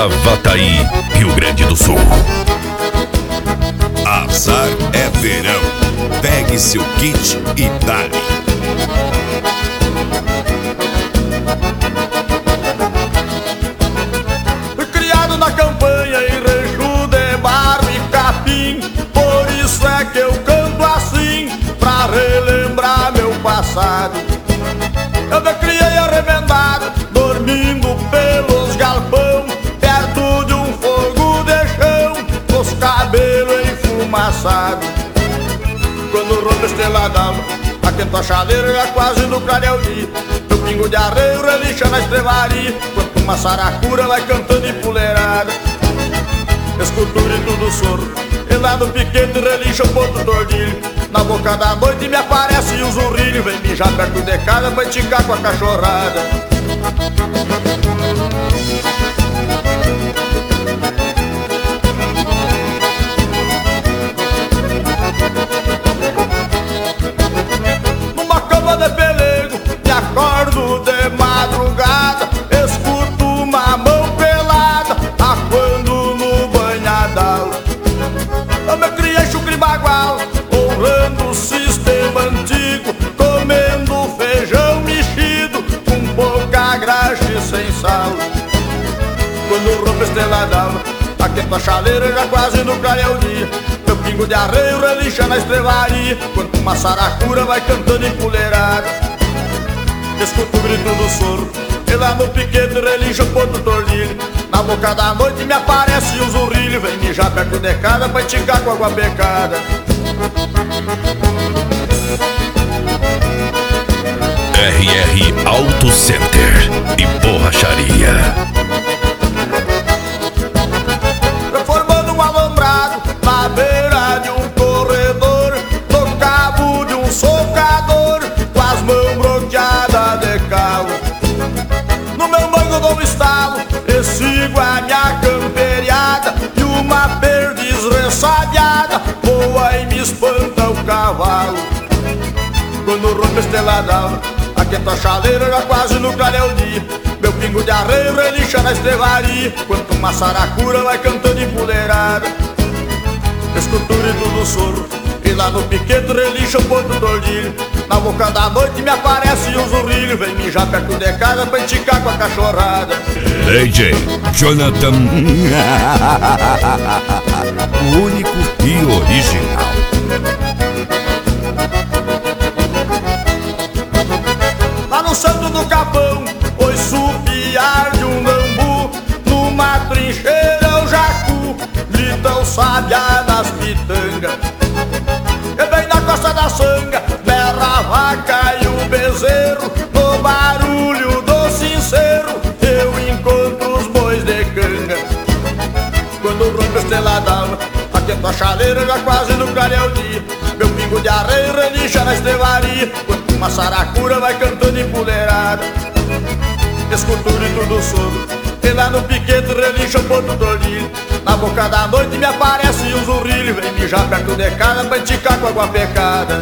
Gravataí, Rio Grande do Sul. Azar é verão. Pegue seu kit e dale. Fui criado na campanha em rancho de barro e capim, por isso é que eu canto assim, pra relembrar meu passado. Eu me criei arremendado, dormindo pelos galpão, perto de um fogo de chão, com os cabelos enfumaçados. Quando rompe a estrela d'alva, aquento a chaleira já quase no clareio dia. Meu pingo de arreio relincha na estrevaria, quanto uma saracura vai cantando empoleirada. Escuto o grito do soro, e lá no piquete relincha o ponto do ordilho. Na boca da noite me aparece o zurrilho, vem mijar perto de casa pra esticar com a cachorrada. Numa cama de pelego, me acordo de madrugada, escuto uma mão pelada, aquando no banhadal. Eu me criei chucre bagual, honrando o sistema antigo, comendo feijão mexido, com pouca graxa e sem sal. Quando rompe a estrela d'alva, aquento a chaleira já quase no clareio dia. Meu pingo de arreio relincha na estrevaria, quanto uma saracura vai cantando empoleirada. Escuto o grito do soro, e lá no piquete relincha o ponto tordilho. Na boca da noite me aparece o zurrilho, vem mijar perto de casa pra esticar com água becada. RR Auto Center e Borracharia. Formando um alambrado na beira de um corredor, no cabo de um socador, com as mãos bloqueadas de calo. No meu mango dou um estalo e sigo a minha camperiada, e uma perdiz ressabiada voa e me espanta o cavalo. Quando rompe a estrela d'alva, aquento a chaleira já quase no clareio dia. Meu pingo de arreio relincha na estrevaria, quanto uma saracura vai cantando empoleirada. Escuto o grito do soro, e lá no piquete relincha o ponto tordilho. Na boca da noite me aparece o zurrilho, vem mijar perto de casa pra esticar com a cachorrada. DJ Jonathan, O único e original. Lá no Santo do Capão, ouço o piar de um bambu, numa trincheira o jacu grita o sabiá nas pitangas. E bem na costa da sanga berra a vaca e o bezerro, no barulho do sincero eu encontro os bois de canga. Quando rompe a estrela d'alva, aquento a chaleira já quase no clareio dia. Meu pingo de arreio relincha na estrevaria, quanto uma saracura vai cantando empoleirada. Escuto o grito do soro, e lá no piquete relincha o ponto tordilho. Na boca da noite me aparece o zurrilho, vem mijar perto de casa pra esticar com água pecada.